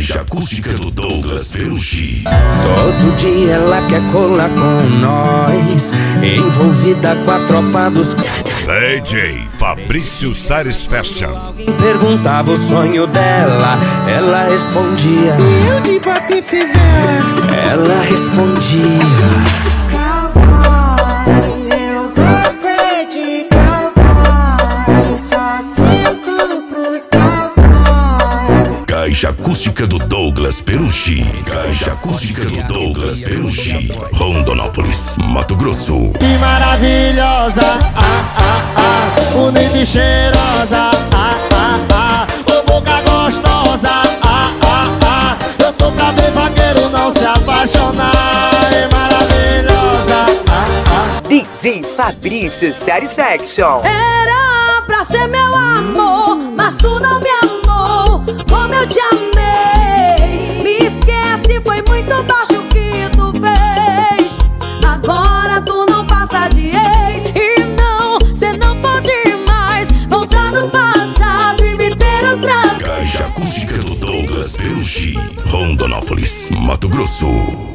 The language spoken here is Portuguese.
Caixa acústica do Douglas Perucci. Todo dia ela quer colar com nós, envolvida com a tropa dos DJ Fabrício Satisfaction. Perguntava o sonho dela, ela respondia. Eu de Patife velho. Ela respondia. Cowboy, eu gosto é de cowboy, só sinto pros cowboy. Caixa acústica do Douglas Perucci. Caixa acústica do Douglas Perucci. Rondonópolis, Mato Grosso. Que maravilhosa, bonita e cheirosa, ô boca gostosa, eu tô pra ver vaqueiro não se apaixonar. É maravilhosa, DJ Fabrício Satisfaction. Era pra ser meu amor, mas tu não me amou como eu te amei. Me esquece, foi muito baixo o que tu fez. Agora tu não passa de ex. E não, cê não pode mais voltar no passado e me ter outra vez. Caixa acústica do Douglas Perucci. Rondonópolis, Mato Grosso.